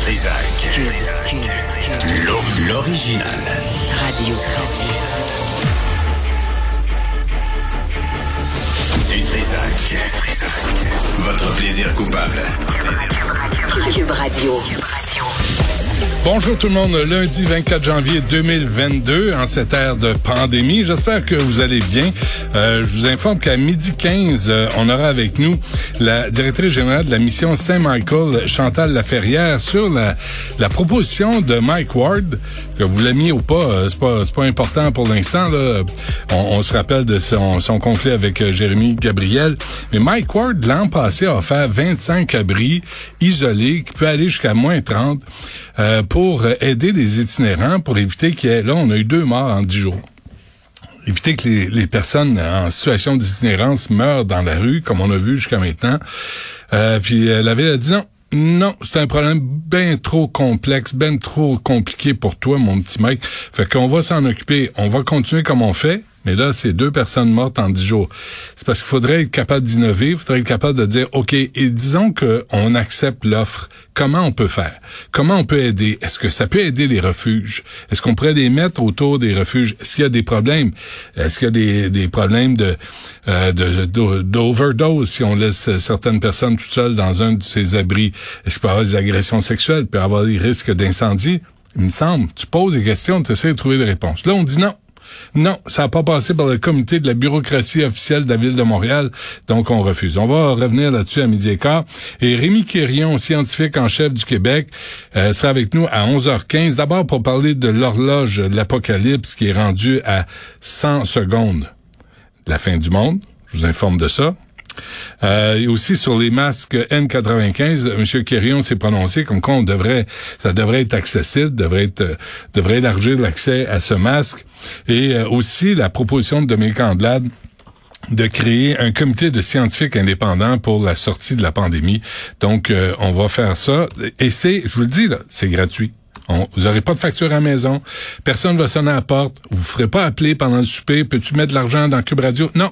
Trizac. L'original. Radio. Du Trizac. Votre plaisir coupable. Cube Radio. Bonjour tout le monde, lundi 24 janvier 2022, en cette ère de pandémie. J'espère que vous allez bien. Je vous informe qu'à 12h15, on aura avec nous la directrice générale de la mission Saint-Michael, Chantal Laferrière, sur la proposition de Mike Ward, que vous l'aimiez ou pas, c'est pas important pour l'instant. Là. On se rappelle de son conflit avec Jérémy Gabriel. Mais Mike Ward, l'an passé, a offert 25 abris isolés qui peuvent aller jusqu'à moins 30 pour aider les itinérants, pour éviter qu'il y ait... Là, on a eu 2 morts en 10 jours. Éviter que les personnes en situation d'itinérance meurent dans la rue, comme on a vu jusqu'à maintenant. Puis la ville a dit non, c'est un problème bien trop complexe, bien trop compliqué pour toi, mon petit mec. Fait qu'on va s'en occuper. On va continuer comme on fait. Mais là, c'est 2 personnes mortes en 10 jours. C'est parce qu'il faudrait être capable d'innover, il faudrait être capable de dire, OK, et disons qu'on accepte l'offre. Comment on peut faire? Comment on peut aider? Est-ce que ça peut aider les refuges? Est-ce qu'on pourrait les mettre autour des refuges? Est-ce qu'il y a des problèmes? Est-ce qu'il y a des problèmes d'overdose si on laisse certaines personnes toutes seules dans un de ces abris? Est-ce qu'il peut y avoir des agressions sexuelles? Il peut y avoir des risques d'incendie? Il me semble. Tu poses des questions, tu essaies de trouver des réponses. Là, on dit non. Non, ça n'a pas passé par le comité de la bureaucratie officielle de la Ville de Montréal, donc on refuse. On va revenir là-dessus à 12h15. Et Rémi Quirion, scientifique en chef du Québec, sera avec nous à 11h15. D'abord pour parler de l'horloge de l'apocalypse qui est rendue à 100 secondes de la fin du monde. Je vous informe de ça. Et aussi sur les masques N95, M. Quirion s'est prononcé comme quoi ça devrait être accessible, devrait élargir l'accès à ce masque. Et aussi la proposition de Dominique Anglade de créer un comité de scientifiques indépendants pour la sortie de la pandémie. Donc, on va faire ça. Et je vous le dis, là, c'est gratuit. Vous aurez pas de facture à la maison. Personne va sonner à la porte. Vous ferez pas appeler pendant le souper. Peux-tu mettre de l'argent dans Cube Radio? Non.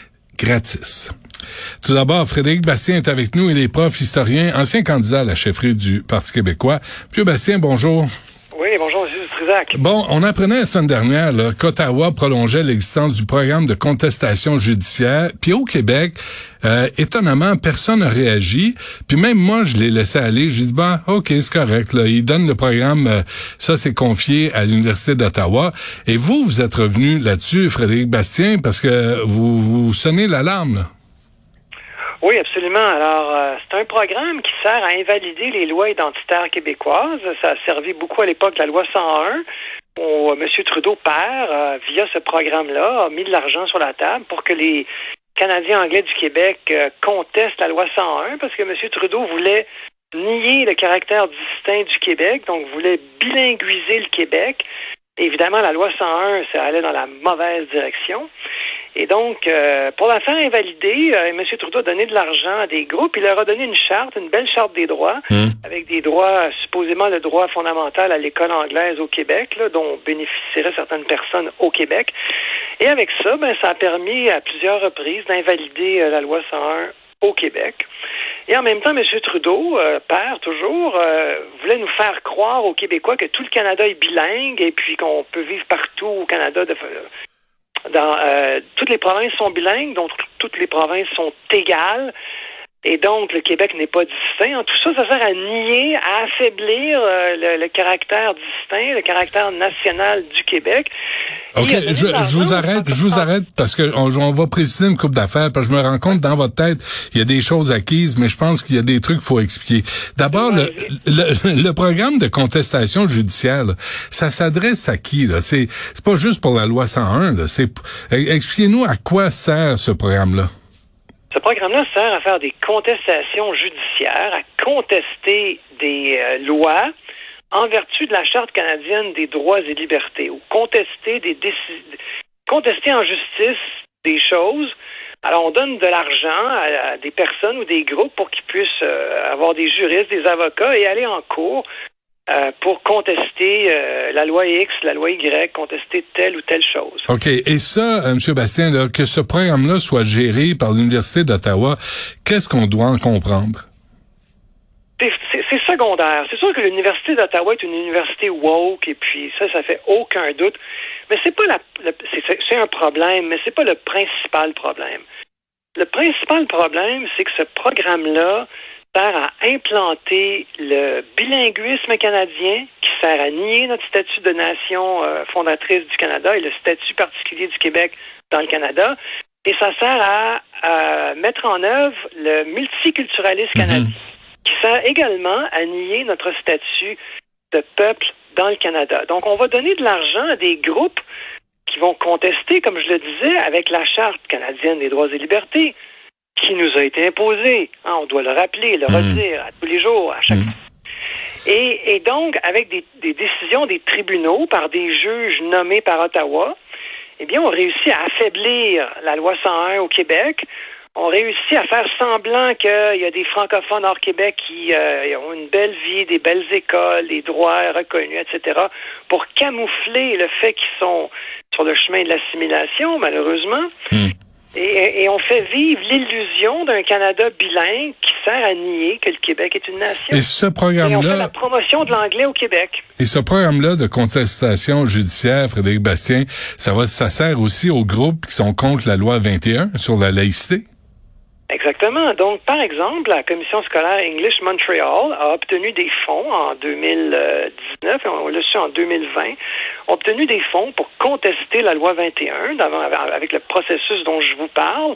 Gratis. Tout d'abord, Frédéric Bastien est avec nous. Il est prof, historien, ancien candidat à la chefferie du Parti québécois. Monsieur Bastien, bonjour. Oui, bonjour, M. Trizac. Bon, on apprenait la semaine dernière qu'Ottawa prolongeait l'existence du programme de contestation judiciaire. Puis au Québec, étonnamment, personne n'a réagi. Puis même moi, je l'ai laissé aller. J'ai dit, OK, c'est correct. Là. Il donne le programme, ça c'est confié à l'Université d'Ottawa. Et vous êtes revenu là-dessus, Frédéric Bastien, parce que vous sonnez l'alarme, là. Oui, absolument. Alors, c'est un programme qui sert à invalider les lois identitaires québécoises. Ça a servi beaucoup à l'époque de la loi 101, où M. Trudeau, père, via ce programme-là, a mis de l'argent sur la table pour que les Canadiens anglais du Québec contestent la loi 101, parce que M. Trudeau voulait nier le caractère distinct du Québec, donc voulait bilinguiser le Québec. Évidemment, la loi 101, ça allait dans la mauvaise direction. Et donc, pour la faire invalider, M. Trudeau a donné de l'argent à des groupes. Il leur a donné une charte, une belle charte des droits, avec des droits, supposément le droit fondamental à l'école anglaise au Québec, là, dont bénéficieraient certaines personnes au Québec. Et avec ça, ça a permis à plusieurs reprises d'invalider la loi 101 au Québec. Et en même temps, M. Trudeau, père toujours, voulait nous faire croire aux Québécois que tout le Canada est bilingue et puis qu'on peut vivre partout au Canada toutes les provinces sont bilingues, donc toutes les provinces sont égales, et donc le Québec n'est pas distinct. En tout ça, ça sert à nier, à affaiblir le caractère distinct, le caractère national du Québec. OK, je vous arrête parce que on va préciser une couple d'affaires, parce que je me rends compte dans votre tête, il y a des choses acquises, mais je pense qu'il y a des trucs qu'il faut expliquer. D'abord, le programme de contestation judiciaire, là, ça s'adresse à qui, là? C'est pas juste pour la loi 101, là. Expliquez-nous à quoi sert ce programme-là. Ce programme-là sert à faire des contestations judiciaires, à contester des lois en vertu de la Charte canadienne des droits et libertés, ou contester en justice des choses. Alors, on donne de l'argent à des personnes ou des groupes pour qu'ils puissent avoir des juristes, des avocats et aller en cours pour contester la loi X, la loi Y, contester telle ou telle chose. OK. Et ça, M. Bastien, là, que ce programme-là soit géré par l'Université d'Ottawa, qu'est-ce qu'on doit en comprendre? c'est secondaire. C'est sûr que l'Université d'Ottawa est une université woke, et puis ça fait aucun doute. Mais c'est pas c'est un problème, mais c'est pas le principal problème. Le principal problème, c'est que ce programme-là sert à implanter le bilinguisme canadien, qui sert à nier notre statut de nation fondatrice du Canada et le statut particulier du Québec dans le Canada. Et ça sert à mettre en œuvre le multiculturalisme canadien, qui sert également à nier notre statut de peuple dans le Canada. Donc, on va donner de l'argent à des groupes qui vont contester, comme je le disais, avec la Charte canadienne des droits et libertés, qui nous a été imposée. Hein, on doit le rappeler, le redire à tous les jours, à chaque fois. Et donc, avec des décisions des tribunaux par des juges nommés par Ottawa, eh bien, on réussit à affaiblir la loi 101 au Québec. On réussit à faire semblant qu'il y a des francophones hors Québec qui ont une belle vie, des belles écoles, des droits reconnus, etc., pour camoufler le fait qu'ils sont sur le chemin de l'assimilation, malheureusement. Et on fait vivre l'illusion d'un Canada bilingue qui sert à nier que le Québec est une nation. Et ce programme-là... Et on fait la promotion de l'anglais au Québec. Et ce programme-là de contestation judiciaire, Frédéric Bastien, ça sert aussi aux groupes qui sont contre la loi 21 sur la laïcité? Exactement. Donc, par exemple, la commission scolaire English Montreal a obtenu des fonds en 2019, et on l'a su en 2020, a obtenu des fonds pour contester la loi 21 avec le processus dont je vous parle.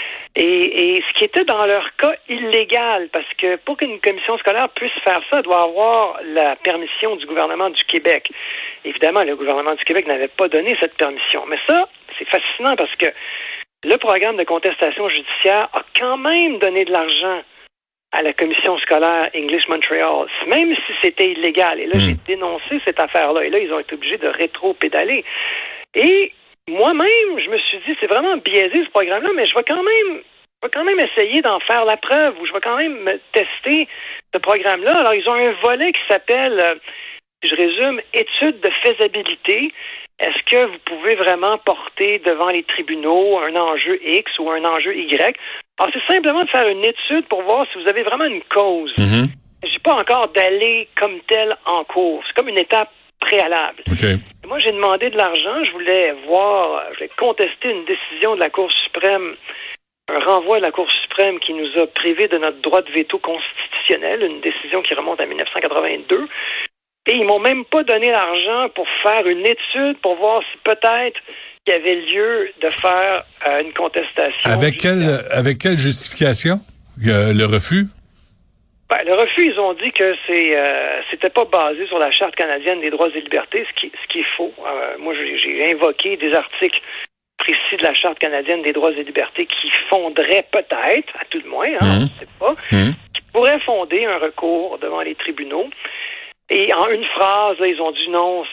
Et ce qui était dans leur cas illégal, parce que pour qu'une commission scolaire puisse faire ça, elle doit avoir la permission du gouvernement du Québec. Évidemment, le gouvernement du Québec n'avait pas donné cette permission. Mais ça, c'est fascinant parce que le programme de contestation judiciaire a quand même donné de l'argent à la commission scolaire English Montreal, même si c'était illégal. Et là, j'ai dénoncé cette affaire-là. Et là, ils ont été obligés de rétro-pédaler. Et moi-même, je me suis dit, c'est vraiment biaisé ce programme-là, mais je vais quand même essayer d'en faire la preuve, ou je vais quand même tester ce programme-là. Alors, ils ont un volet qui s'appelle, je résume, étude de faisabilité. Est-ce que vous pouvez vraiment porter devant les tribunaux un enjeu X ou un enjeu Y? Alors, c'est simplement de faire une étude pour voir si vous avez vraiment une cause. J'ai pas encore d'aller comme tel en cours. C'est comme une étape préalable. Okay. Moi, j'ai demandé de l'argent. Je voulais contester une décision de la Cour suprême, un renvoi de la Cour suprême qui nous a privés de notre droit de veto constitutionnel, une décision qui remonte à 1982. Et ils m'ont même pas donné l'argent pour faire une étude pour voir si peut-être il y avait lieu de faire une contestation. Avec quelle justification? Le refus? Ben, le refus, ils ont dit que c'était pas basé sur la Charte canadienne des droits et libertés, ce qui est faux. Moi, j'ai invoqué des articles précis de la Charte canadienne des droits et libertés qui fonderaient peut-être, à tout le moins, on ne sait pas, qui pourraient fonder un recours devant les tribunaux. Et en une phrase, là, ils ont dit non,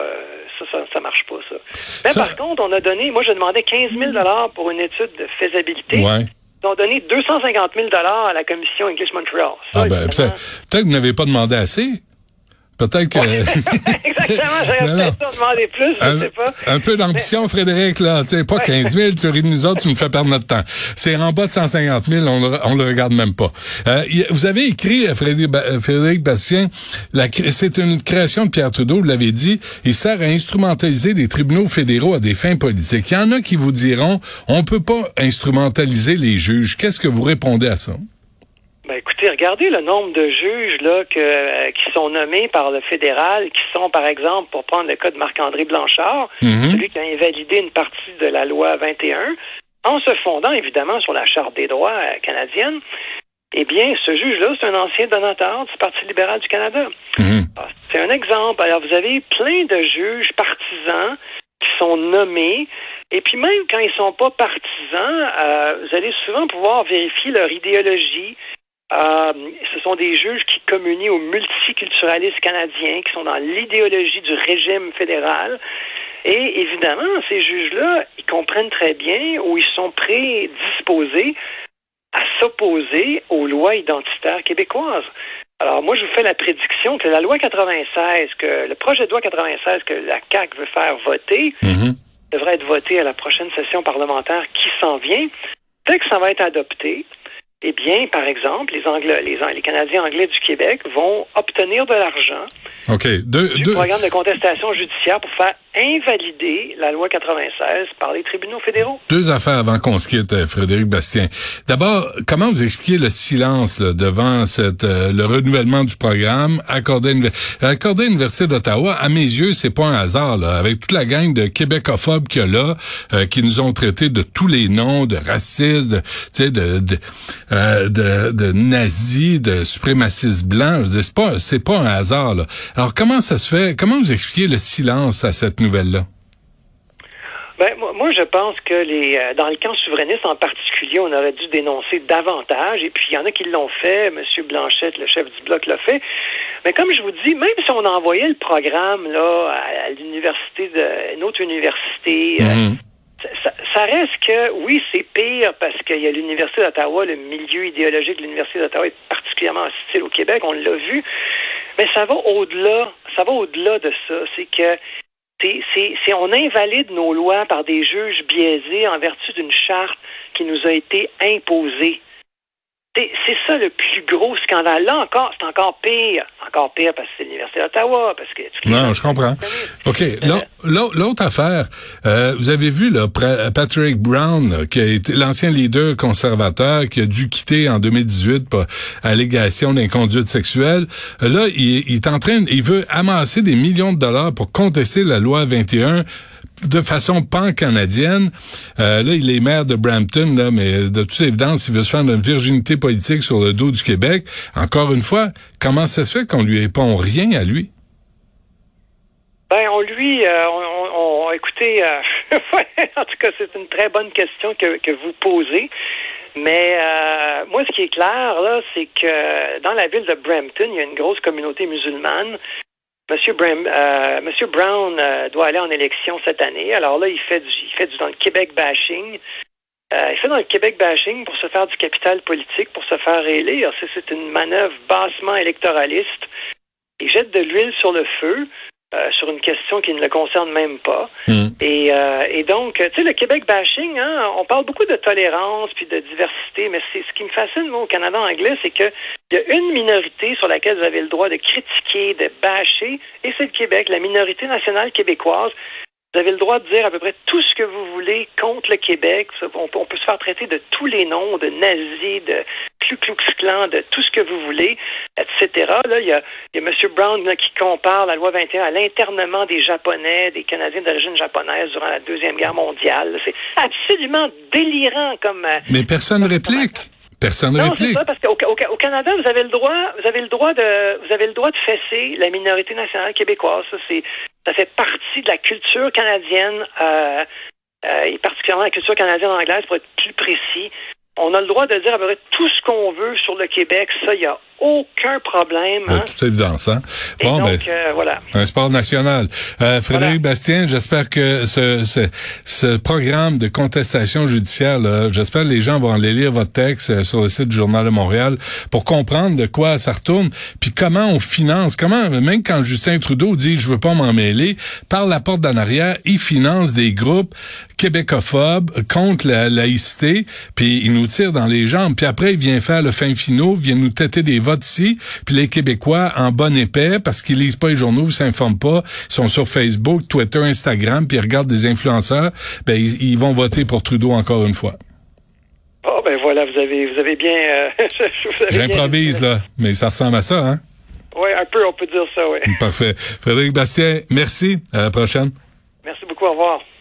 ça marche pas, ça. Mais par contre, moi, je demandais 15 000 $ pour une étude de faisabilité. Ouais. Ils ont donné 250 000 $ à la commission English Montreal. Ça, peut-être que vous n'avez pas demandé assez. Peut-être que... Exactement, j'aurais peut-être demandé plus, je sais pas. Un peu d'ambition, Frédéric, là. Tu sais, pas 15 000, tu ris de nous autres, tu nous fais perdre notre temps. C'est en bas de 150 000, on le regarde même pas. Vous avez écrit, Frédéric Bastien, c'est une création de Pierre Trudeau, vous l'avez dit, il sert à instrumentaliser les tribunaux fédéraux à des fins politiques. Il y en a qui vous diront, on peut pas instrumentaliser les juges. Qu'est-ce que vous répondez à ça? Ben, écoutez, regardez le nombre de juges là qui sont nommés par le fédéral, qui sont, par exemple, pour prendre le cas de Marc-André Blanchard, celui qui a invalidé une partie de la loi 21, en se fondant évidemment sur la Charte des droits canadienne. Eh bien, ce juge-là, c'est un ancien donateur du Parti libéral du Canada. Alors, c'est un exemple. Alors, vous avez plein de juges partisans qui sont nommés. Et puis même quand ils sont pas partisans, vous allez souvent pouvoir vérifier leur idéologie. Ce sont des juges qui communient au multiculturalisme canadien, qui sont dans l'idéologie du régime fédéral. Et évidemment, ces juges-là, ils comprennent très bien ou ils sont prédisposés à s'opposer aux lois identitaires québécoises. Alors moi, je vous fais la prédiction que la loi 96, que le projet de loi 96 que la CAQ veut faire voter, devrait être voté à la prochaine session parlementaire qui s'en vient. Dès que ça va être adopté, eh bien, par exemple, les Canadiens anglais du Québec vont obtenir de l'argent du programme de contestation judiciaire pour faire invalider la loi 96 par les tribunaux fédéraux. Deux affaires avant qu'on se quitte, Frédéric Bastien. D'abord, comment vous expliquez le silence là, devant le renouvellement du programme accordé à l'Université d'Ottawa? À mes yeux, c'est pas un hasard, là, avec toute la gang de québécophobes qu'il y a là, qui nous ont traités de tous les noms, de racistes, de nazis, de suprémacistes blancs. Je dis, c'est pas un hasard, là. Alors, comment ça se fait? Comment vous expliquez le silence à cette nouvelle-là? Ben, moi, je pense que dans le camp souverainiste en particulier, on aurait dû dénoncer davantage. Et puis, il y en a qui l'ont fait. M. Blanchette, le chef du Bloc, l'a fait. Mais comme je vous dis, même si on envoyait le programme là à l'université, une autre université, ça reste que, oui, c'est pire parce qu'il y a l'Université d'Ottawa, le milieu idéologique de l'Université d'Ottawa est particulièrement hostile au Québec, on l'a vu. Mais ça va au-delà de ça. C'est que on invalide nos lois par des juges biaisés en vertu d'une charte qui nous a été imposée. C'est ça le plus gros scandale. Là encore, c'est encore pire. Encore pire parce que c'est l'Université d'Ottawa. Parce que non, je comprends. OK. L'autre affaire, vous avez vu là, Patrick Brown, là, qui a été l'ancien leader conservateur, qui a dû quitter en 2018 pour allégation d'inconduite sexuelle. Là, il veut amasser des millions de dollars pour contester la loi 21 de façon pan-canadienne. Là, il est maire de Brampton, là, mais de toute évidence, il veut se faire une virginité politique sur le dos du Québec. Encore une fois, comment ça se fait qu'on lui répond rien à lui? Ben, écoutez, en tout cas, c'est une très bonne question que vous posez. Mais moi, ce qui est clair, là, c'est que dans la ville de Brampton, il y a une grosse communauté musulmane. Monsieur Brown doit aller en élection cette année. Alors là, il fait du dans le Québec bashing. Il fait dans le Québec bashing pour se faire du capital politique, pour se faire élire. C'est une manœuvre bassement électoraliste. Il jette de l'huile sur le feu sur une question qui ne le concerne même pas. Et donc, tu sais, le Québec bashing, hein, on parle beaucoup de tolérance puis de diversité, mais c'est ce qui me fascine, moi, au Canada anglais, c'est que il y a une minorité sur laquelle vous avez le droit de critiquer, de bâcher, et c'est le Québec, la minorité nationale québécoise. Vous avez le droit de dire à peu près tout ce que vous voulez contre le Québec. On peut se faire traiter de tous les noms, de nazis, de Ku Klux Klan, de tout ce que vous voulez, etc. Là, il y a M. Brown là, qui compare la loi 21 à l'internement des Japonais, des Canadiens d'origine japonaise durant la Deuxième Guerre mondiale. C'est absolument délirant comme... Mais personne ne réplique. Personne ne réplique. C'est ça, parce qu'au Canada, vous avez le droit de fesser la minorité nationale québécoise. Ça fait partie de la culture canadienne, et particulièrement la culture canadienne anglaise, pour être plus précis. On a le droit de dire à peu près tout ce qu'on veut sur le Québec. Ça, il n'y a aucun problème. De toute évidence, hein? Bon, donc, voilà. Un sport national. Frédéric Bastien, j'espère que ce programme de contestation judiciaire, là, j'espère que les gens vont aller lire votre texte sur le site du Journal de Montréal pour comprendre de quoi ça retourne, puis comment on finance, même quand Justin Trudeau dit « je veux pas m'en mêler », par la porte d'en arrière, il finance des groupes québécophobes contre la laïcité, puis il nous tire dans les jambes, puis après il vient faire le fin finaux, vient nous têter des votes ici, puis les Québécois en bon épais, parce qu'ils lisent pas les journaux, ils s'informent pas, ils sont sur Facebook, Twitter, Instagram, puis ils regardent des influenceurs, ben ils vont voter pour Trudeau encore une fois. Oh ben voilà, vous avez bien... J'improvise là, mais ça ressemble à ça, hein? Oui, un peu, on peut dire ça, oui. Parfait. Frédéric Bastien, merci. À la prochaine. Merci beaucoup, au revoir.